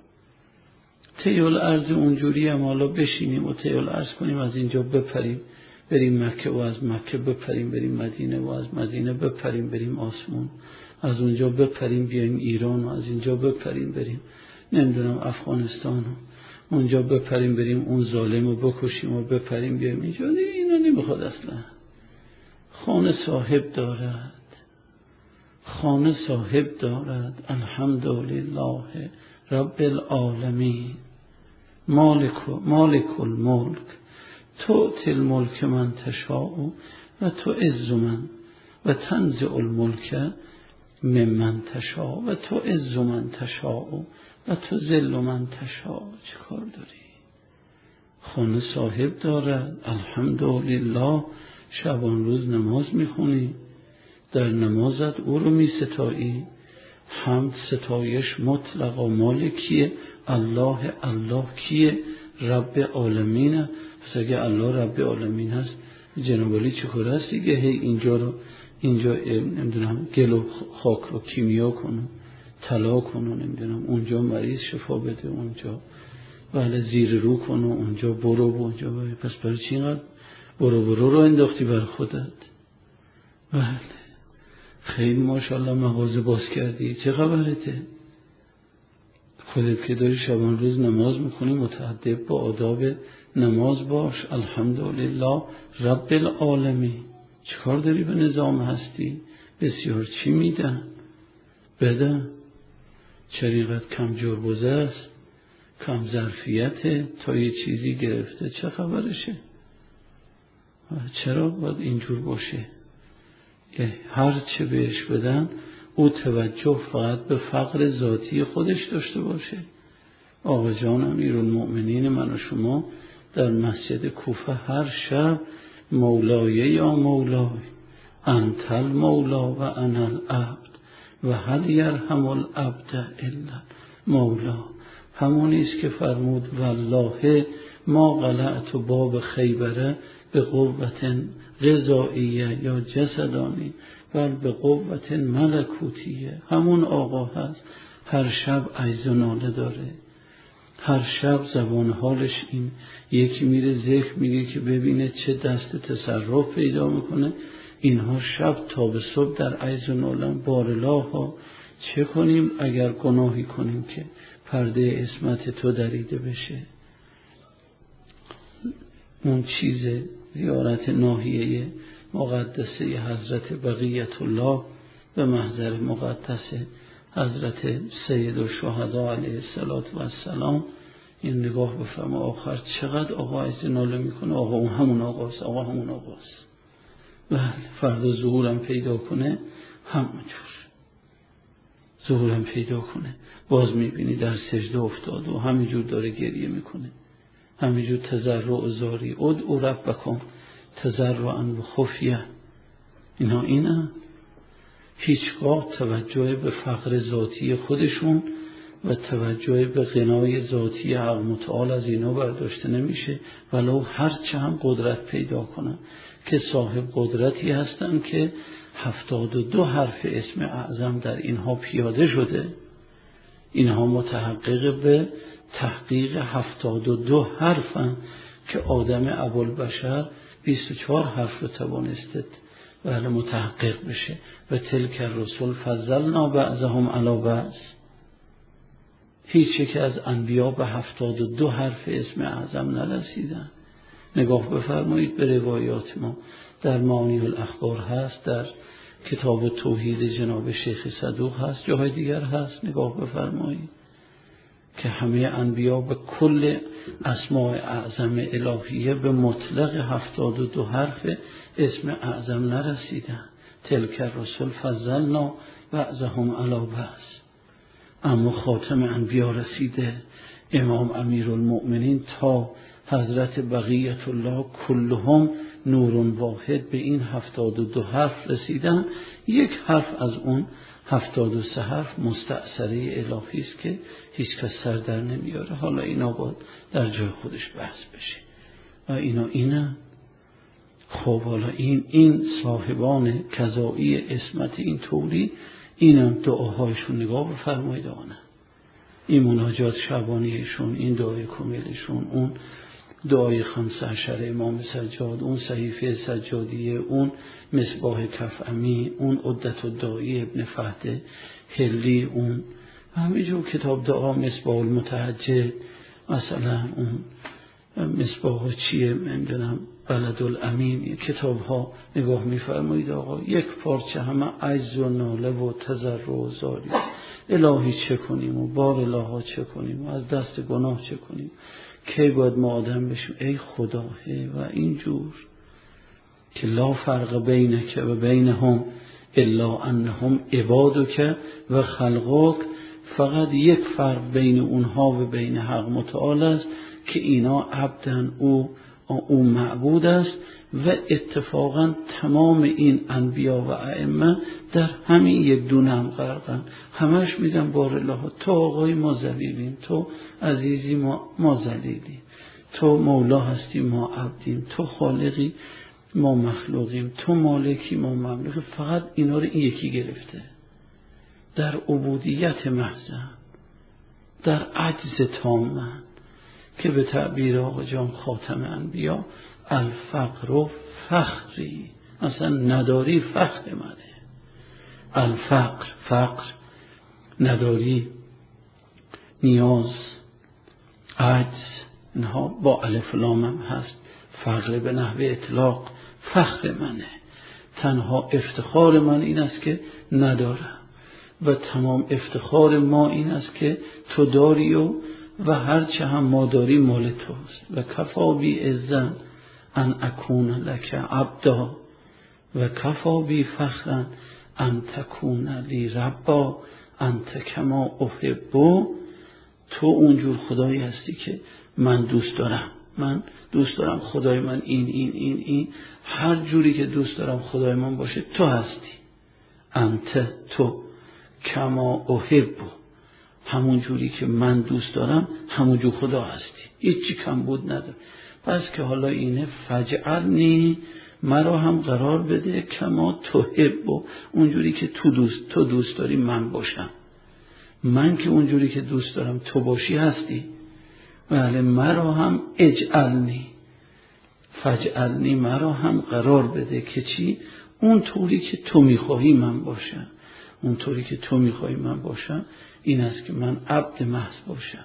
تیل ارض اونجوری هم حالا بشینیم و تیل ارض کنیم، از اینجا بپریم بریم مکه و از مکه بپریم بریم مدینه و از مدینه بپریم بریم آسمون، از اونجا بپریم بیایم ایران و از اینجا بپریم بریم نمیدونم افغانستان و اونجا بپریم بریم اون ظالم رو بکشیم و بپریم بیایم اینجا. اینا نمیخواد اصلا. خانه صاحب دارد، خانه صاحب دارد. الحمدلله رب العالمین مالک مالک الملک تؤتی الملک من تشاء و تعز من و تنزع الملک ممن تشاء و تعز من تشاء و تذل من تشاء. چه کار داری؟ خانه صاحب دارد. الحمدلله شبان روز نماز میخونی، در نمازت او رو میستایی. حمد ستایش مطلق و مالکیه. الله الله کیه؟ رب عالمینه. پس اگه الله رب عالمین هست جناب علی چکار هست دیگه؟ هی اینجا رو اینجا نمیدونم گل و خاک رو کیمیا کنو، طلا کنو، نمیدونم اونجا مریض شفا بده، اونجا بله زیر رو کنو، اونجا برو و اونجا برو. پس برای چی اینقدر برو برو رو انداختی بر خودت؟ بله خیلی ماشاءالله مغازه باز کردی، چه خبرته؟ خودت که داری شبان روز نماز میکنی متأدب با آداب نماز باش. الحمدلله رب العالمین. چه کار داری به نظام هستی؟ بسیار چی میدن؟ بدن چریقت کم جربوزه است، کم ظرفیته، تا یه چیزی گرفته، چه خبرشه؟ چرا باید اینجور باشه؟ هر چه بهش بدن او توجه فقط به فقر ذاتی خودش داشته باشه. آقا جان امیرالمؤمنین من و شما در مسجد کوفه هر شب مولای یا مولای انت المولا و انا العبد و هل یرحم العبد الا مولا. همونیست که فرمود والله ما قلعت باب خیبره به قوت غذائیه یا جسدانی بل به قوت ملکوتیه. همون آقا هست، هر شب عجز و ناله داره، هر شب زبان حالش این، یکی میره ذکر میگه که ببینه چه دست تصرف پیدا میکنه، اینها شب تا به صبح در عجز و ناله. بارالله ها چه کنیم اگر گناهی کنیم که پرده عصمت تو دریده بشه؟ اون چیز زیارت ناحیه مقدسه حضرت بقیت الله به محضر مقدس حضرت سید الشهدا علیه السلام، این نگاه بفرما آخر چقدر آقا عجز ناله میکنه، آقا اون همون آقاست، آقا همون آقاست. بله، فردا ظهورم پیدا کنه همونجور ظهورم پیدا کنه، باز میبینی در سجده افتاده و همینجور داره گریه میکنه، همینجور تضرع و زاری، ادعوا ربکم تضرعا و خفیه. اینا اینا هیچگاه توجه به فقر ذاتی خودشون و توجه به غنای ذاتی حق متعال از اینا برداشته نمیشه، ولو هرچه هم قدرت پیدا کنن، که صاحب قدرتی هستن که هفتاد و دو حرف اسم اعظم در اینها پیاده شده. اینها متحقق به تحقیق هفتاد و دو حرفن که آدم ابوالبشر بیست و چهار حرف رو توانسته بله متحقق بشه. و تلک الرسل فضلنا بعضهم علی بعض. هیچ یک از انبیا به هفتاد و دو حرف اسم اعظم نرسیدن. نگاه بفرمایید به روایات ما، در معانی الاخبار هست، در کتاب توحید جناب شیخ صدوق هست، جاهای دیگر هست. نگاه بفرمایید که همه انبیا به کل اسماء اعظم الهیه به مطلق هفتاد و دو حرف اسم اعظم نرسیدن. تلک الرسل فضلنا بعضهم علی بعض. اما خاتم انبیا رسیده، امام امیرالمؤمنین تا حضرت بقیت الله کلهم نور واحد به این هفتاد و دو حرف رسیدن. یک حرف از اون هفتاد و سه حرف مستأثره الهی است که هیچ کس سر در نمیاره. حالا اینا باید در جای خودش بحث بشه و اینا اینا خب حالا این این صاحبان کذایی اسمت این طوری، اینم دعاهایشون نگاه بفرمایید آنه، این مناجات شبانیشون، این دعای کمیلشون، اون دعای خمسه عشر امام سجاد، اون صحیفه سجادیه، اون مصباح کفعمی، اون عدت الداعی ابن فهد هلی، اون همینجور کتاب دعا مصباح المتهجد، مثلا اون مصباح چیه نمیدونم بلد الامین، کتاب ها نگاه میفرمایید آقا یک پارچه همه عجز و ناله و تضرع و زاری، الهی چه کنیم و بار الها چه کنیم و از دست گناه چه کنیم، کی باید ما آدم بشیم ای خداه. و اینجور که لا فرق بینک و بینهم الا انهم عبادک و خلقک، فقط یک فرق بین اونها و بین حق متعال است که اینا عبدن، او او معبود است. و اتفاقا تمام این انبیا و ائمه در همین یک دونه هم غرقن، همش میگن بار الله تو آقای ما ذلیلیم، تو عزیزی ما ما ذلیلیم، تو مولا هستی ما عبدیم، تو خالقی ما مخلوقیم، تو مالکی ما مملوک. فقط اینا رو این یکی گرفته در عبودیت محض، در عجز تام، که به تعبیر آقا جان خاتم انبیا الفقر و فخری، اصلا نداری فخر منه. الفقر فقر، نداری، نیاز، عجز، اینها با الف لام هم هست. فقر به نحو اطلاق فخر منه، تنها افتخار من این است که ندارم و تمام افتخار ما این است که تو داری و و هرچه هم ما داری مال توست. و کفا بی عزن ان اکون لک عبدا و کفا بی فخرن ان تکون لی ربا انت کما احبو. تو اونجور خدایی هستی که من دوست دارم، من دوست دارم خدای من این این این این هر جوری که دوست دارم خدای من باشه تو هستی. انت تو کما احبو، همون جوری که من دوست دارم همون جور خدا هستی، هیچی کم بود نداره. پس که حالا اینه فجعلنی مرا هم قرار بده کما تحب، و اونجوری که تو دوست تو دوست داری من باشم. من که اونجوری که دوست دارم تو باشی هستی. بله، مرا هم اجعلنی فجعلنی، مرا هم قرار بده که چی؟ اون طوری که تو میخواهی من باشم. اون طوری که تو میخواهی من باشم این است که من عبد محض باشم.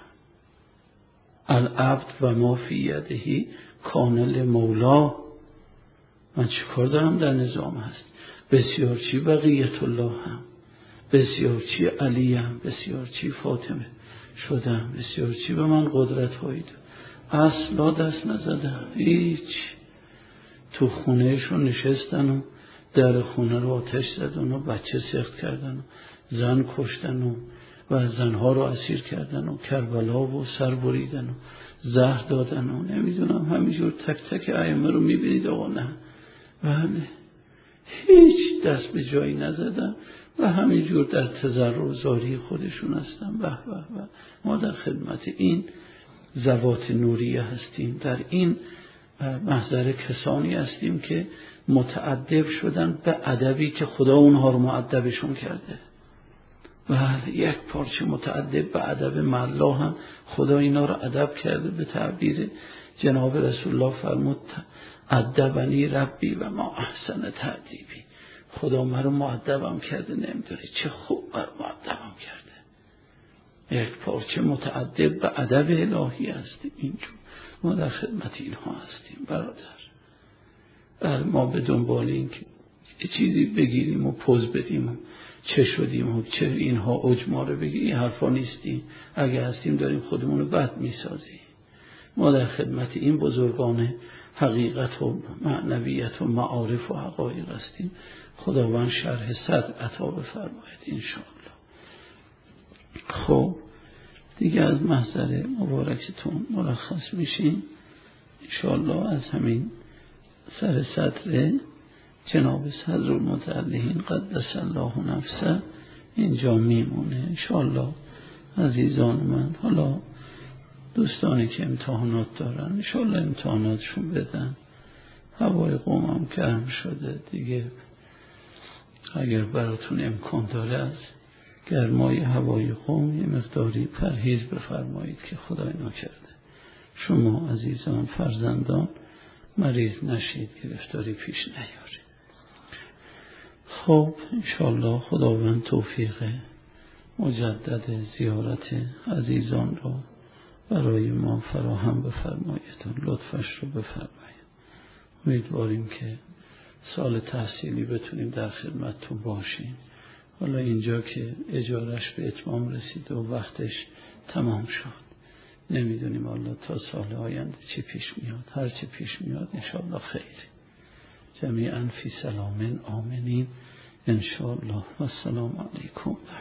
العبد و ما فی یده کان مولا. من چی کار دارم در نظام هست؟ بسیار چی بقیت الله هم، بسیار چی علی هم، بسیار چی فاطمه شدم، بسیار چی به من قدرت هایی داد. اصلا دست نزدم، هیچ. تو خونهشون نشستن و در خونه رو آتش زدن و بچه سخت کردن و زن کشتن و و زنها رو اسیر کردن و کربلا و سر بریدن و زهر دادن و نمیدونم همینجور تک تک ائمه رو میبینید. آقا نه، بله، هیچ دست به جایی نزدن و همینجور در تضرع و زاری خودشون هستن. به به به، ما در خدمت این ذوات نوریه هستیم، در این محضر کسانی هستیم که متأدب شدن به ادبی که خدا اونها رو مؤدبشون کرده. بله، یک پارچه متأدب به ادب ملا هم خدا اینا رو ادب کرده. به تعبیر جناب رسول الله فرمود ادبنی ربی و ما احسن تأدیبی. خدا من رو مؤدبم کرده، نمیدونی چه خوب بر مؤدبم کرده. یک پارچه متأدب به ادب الهی هستیم. اینجور ما در خدمت اینها هستیم برادر. ما به دنبال این که چیزی بگیریم و پوز بدیم و چه شدیم و چه اینها اجماره بگیریم، این حرفا نیستیم. اگه هستیم داریم خودمون رو بد میسازیم. ما در خدمت این بزرگان حقیقت و معنویت و معارف و حقایق هستیم. خداوند شرح صدر عطا بفرماید انشاءالله. خب دیگه از محضر مبارکتون مرخص میشیم انشاءالله. از همین سر صدر جناب صدر المتعلهین قدس الله نفسه اینجا میمونه انشاءالله. عزیزان من، حالا دوستانی که امتحانات دارن انشاءالله امتحاناتشون بدن. هوای قوم هم گرم شده دیگه، اگر براتون امکان داره از گرمای هوای قوم یه مقداری پرهیز بفرمایید که خدا اینا کرده. شما عزیزان فرزندان مریض نشید، گرفتاری پیش نیارید. خب انشاءالله خداوند توفیق مجدد زیارت عزیزان رو برای ما فراهم بفرمایید و لطفش رو بفرمایید. امیدواریم که سال تحصیلی بتونیم در خدمتتون باشیم. حالا اینجا که اجارش به اتمام رسید و وقتش تمام شد، نمیدونیم الله تا سال آینده چی پیش میاد. هر چی پیش میاد انشاءالله خیر. جمیعاً فی سلام آمنین انشاءالله. و السلام علیکم.